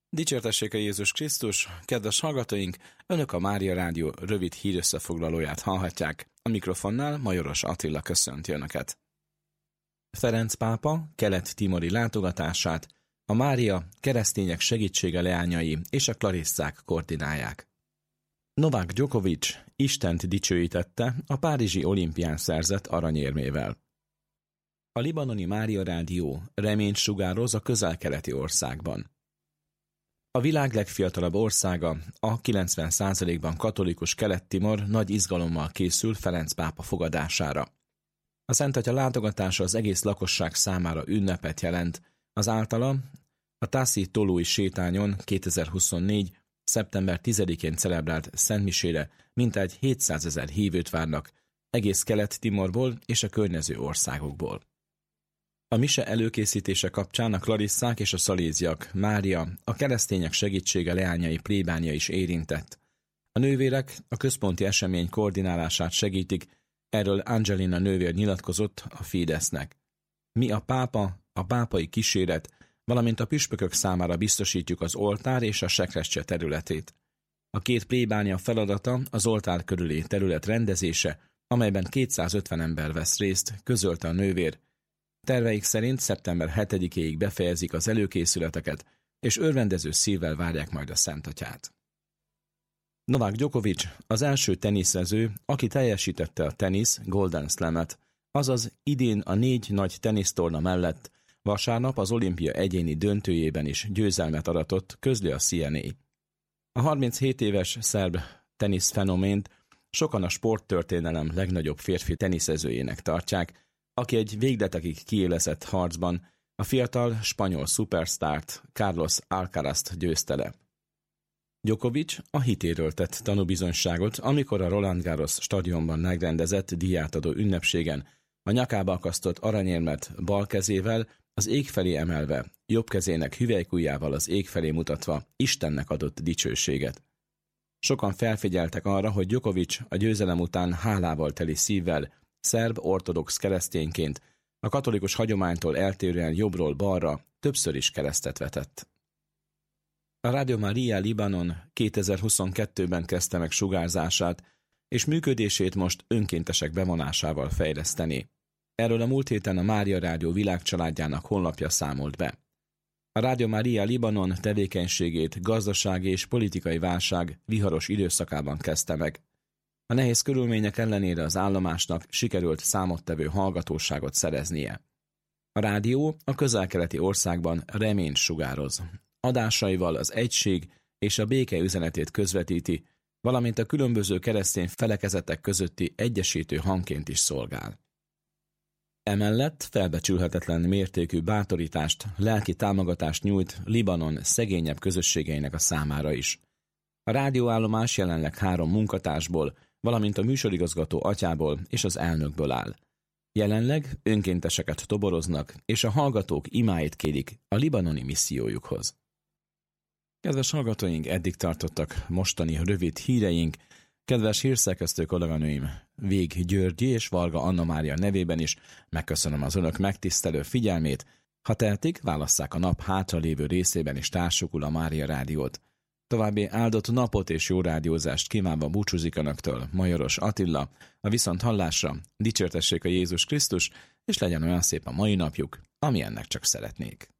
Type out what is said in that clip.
Dicsértessék a Jézus Krisztus, kedves hallgatóink! Önök a Mária Rádió rövid hírösszefoglalóját hallhatják. A mikrofonnál Majoros Attila köszönti Önöket. Ferenc pápa kelet-timori látogatását a Mária keresztények segítsége leányai és a klarisszák koordinálják. Novák Djokovic Istent dicsőítette a párizsi olimpián szerzett aranyérmével. A libanoni Mária Rádió reményt sugároz a közel-keleti országban. A világ legfiatalabb országa, a 90%-ban katolikus Kelet-Timor nagy izgalommal készül Ferenc pápa fogadására. A Szentatya látogatása az egész lakosság számára ünnepet jelent, az általa a Taszi Tolói sétányon 2024. szeptember 10-én celebrált szentmisére mintegy 700 000 hívőt várnak egész Kelet-Timorból és a környező országokból. A mise előkészítése kapcsán a klarisszák és a szaléziak, Mária, a keresztények segítsége leányai plébánia is érintett. A nővérek a központi esemény koordinálását segítik, erről Angelina nővér nyilatkozott a Fidesznek. Mi a pápa, a pápai kíséret, valamint a püspökök számára biztosítjuk az oltár és a sekrecse területét. A két plébánia feladata az oltár körüli terület rendezése, amelyben 250 ember vesz részt, közölte a nővér. Terveik szerint szeptember 7-éig befejezik az előkészületeket, és örvendező szívvel várják majd a Szentatyát. Novák Djokovic az első teniszező, aki teljesítette a tenisz Golden Slam-et, azaz idén a 4 nagy tenisztorna mellett vasárnap az olimpia egyéni döntőjében is győzelmet aratott, közli a CNA. A 37 éves szerb teniszfenomént sokan a sporttörténelem legnagyobb férfi teniszezőjének tartják, aki egy végletekig kiélezett harcban a fiatal spanyol szupersztárt, Carlos Alcarazt győzte le. Djokovic a hitéről tett tanúbizonyságot, amikor a Roland Garros stadionban megrendezett díjátadó ünnepségen a nyakába akasztott aranyérmet bal kezével az ég felé emelve, jobb kezének hüvelykujjával az ég felé mutatva Istennek adott dicsőséget. Sokan felfigyeltek arra, hogy Djokovic a győzelem után hálával teli szívvel, szerb ortodox keresztényként a katolikus hagyománytól eltérően jobbról balra többször is keresztet vetett. A Radio Maria Libanon 2022-ben kezdte meg sugárzását, és működését most önkéntesek bevonásával fejleszteni. Erről a múlt héten a Mária Rádió világcsaládjának honlapja számolt be. A Radio Maria Libanon tevékenységét gazdasági és politikai válság viharos időszakában kezdte meg. A nehéz körülmények ellenére az állomásnak sikerült számottevő hallgatóságot szereznie. A rádió a közel-keleti országban reményt sugároz. Adásaival az egység és a béke üzenetét közvetíti, valamint a különböző keresztény felekezetek közötti egyesítő hangként is szolgál. Emellett felbecsülhetetlen mértékű bátorítást, lelki támogatást nyújt Libanon szegényebb közösségeinek a számára is. A rádióállomás jelenleg 3 munkatársból, valamint a műsorigazgató atyából és az elnökből áll. Jelenleg önkénteseket toboroznak, és a hallgatók imáit kérik a libanoni missziójukhoz. Kedves hallgatóink, eddig tartottak mostani rövid híreink. Kedves hírszerkesztő kolléganőim, Vég Györgyi és Varga Anna Mária nevében is megköszönöm az önök megtisztelő figyelmét. Ha tehetik, válasszák a nap hátralévő részében is társukul a Mária Rádiót. További áldott napot és jó rádiózást kívánva búcsúzik önöktől Majoros Attila, a viszonthallásra, dicsértessék a Jézus Krisztus, és legyen olyan szép a mai napjuk, ami ennek csak szeretnék.